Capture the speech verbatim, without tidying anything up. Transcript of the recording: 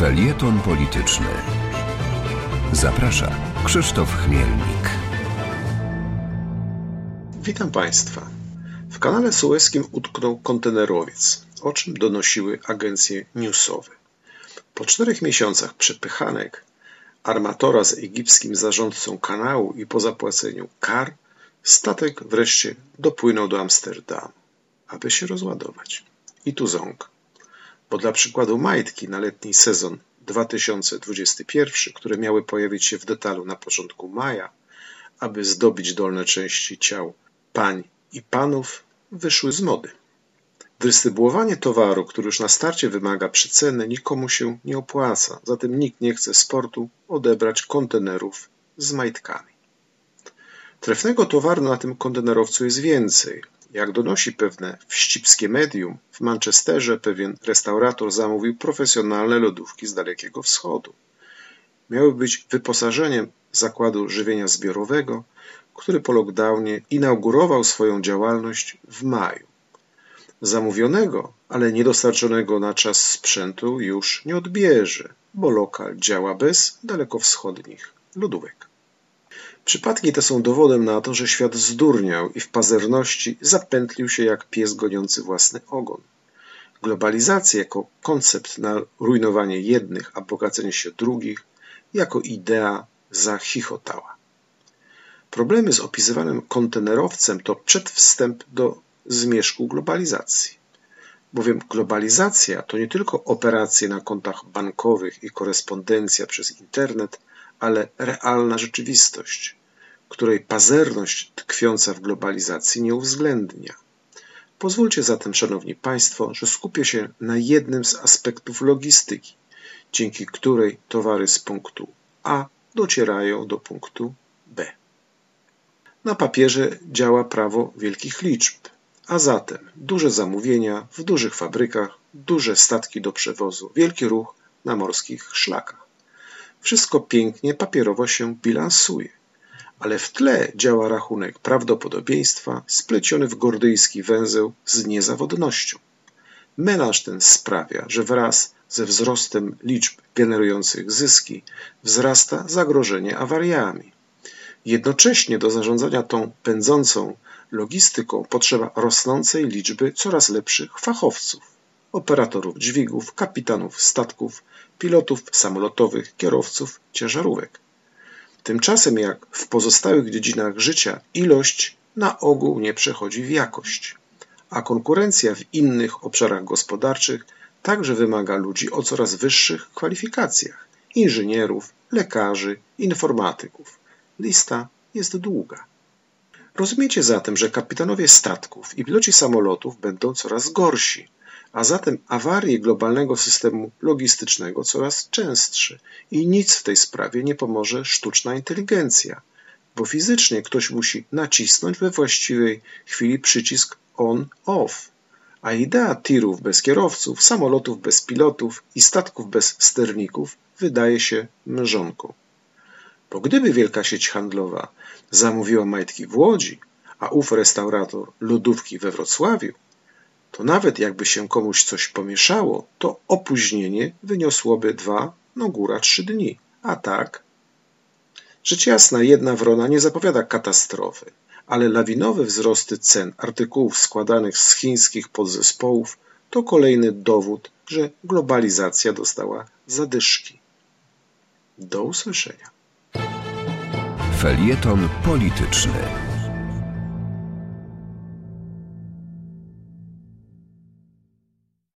Felieton polityczny. Zaprasza Krzysztof Chmielnik. Witam Państwa. W kanale sueskim utknął kontenerowiec, o czym donosiły agencje newsowe. Po czterech miesiącach przepychanek armatora z egipskim zarządcą kanału i po zapłaceniu kar, statek wreszcie dopłynął do Amsterdamu, aby się rozładować. I tu ząg. Bo dla przykładu majtki na letni sezon dwa tysiące dwudziesty pierwszy, które miały pojawić się w detalu na początku maja, aby zdobić dolne części ciał pań i panów, wyszły z mody. Dystrybuowanie towaru, który już na starcie wymaga przeceny, nikomu się nie opłaca, zatem nikt nie chce z portu odebrać kontenerów z majtkami. Trefnego towaru na tym kontenerowcu jest więcej. Jak donosi pewne wścibskie medium, w Manchesterze pewien restaurator zamówił profesjonalne lodówki z Dalekiego Wschodu. Miały być wyposażeniem zakładu żywienia zbiorowego, który po lockdownie inaugurował swoją działalność w maju. Zamówionego, ale niedostarczonego na czas sprzętu już nie odbierze, bo lokal działa bez dalekowschodnich lodówek. Przypadki te są dowodem na to, że świat zdurniał i w pazerności zapętlił się jak pies goniący własny ogon. Globalizacja jako koncept na rujnowanie jednych, a bogacenie się drugich, jako idea zachichotała. Problemy z opisywanym kontenerowcem to przedwstęp do zmierzchu globalizacji. Bowiem globalizacja to nie tylko operacje na kontach bankowych i korespondencja przez internet, ale realna rzeczywistość, której pazerność tkwiąca w globalizacji nie uwzględnia. Pozwólcie zatem, szanowni państwo, że skupię się na jednym z aspektów logistyki, dzięki której towary z punktu A docierają do punktu B. Na papierze działa prawo wielkich liczb, a zatem duże zamówienia w dużych fabrykach, duże statki do przewozu, wielki ruch na morskich szlakach. Wszystko pięknie papierowo się bilansuje, ale w tle działa rachunek prawdopodobieństwa spleciony w gordyjski węzeł z niezawodnością. Melanż ten sprawia, że wraz ze wzrostem liczb generujących zyski wzrasta zagrożenie awariami. Jednocześnie do zarządzania tą pędzącą logistyką potrzeba rosnącej liczby coraz lepszych fachowców, operatorów dźwigów, kapitanów statków, pilotów samolotowych, kierowców ciężarówek. Tymczasem jak w pozostałych dziedzinach życia ilość na ogół nie przechodzi w jakość, a konkurencja w innych obszarach gospodarczych także wymaga ludzi o coraz wyższych kwalifikacjach, inżynierów, lekarzy, informatyków. Lista jest długa. Rozumiecie zatem, że kapitanowie statków i piloci samolotów będą coraz gorsi, a zatem awarie globalnego systemu logistycznego coraz częstsze i nic w tej sprawie nie pomoże sztuczna inteligencja, bo fizycznie ktoś musi nacisnąć we właściwej chwili przycisk on-off, a idea tirów bez kierowców, samolotów bez pilotów i statków bez sterników wydaje się mrzonką. Bo gdyby wielka sieć handlowa zamówiła majtki w Łodzi, a ów restaurator lodówki we Wrocławiu, to nawet jakby się komuś coś pomieszało, to opóźnienie wyniosłoby dwa, no góra trzy dni. A tak? Rzecz jasna, jedna wrona nie zapowiada katastrofy, ale lawinowe wzrosty cen artykułów składanych z chińskich podzespołów to kolejny dowód, że globalizacja dostała zadyszki. Do usłyszenia. Felieton polityczny.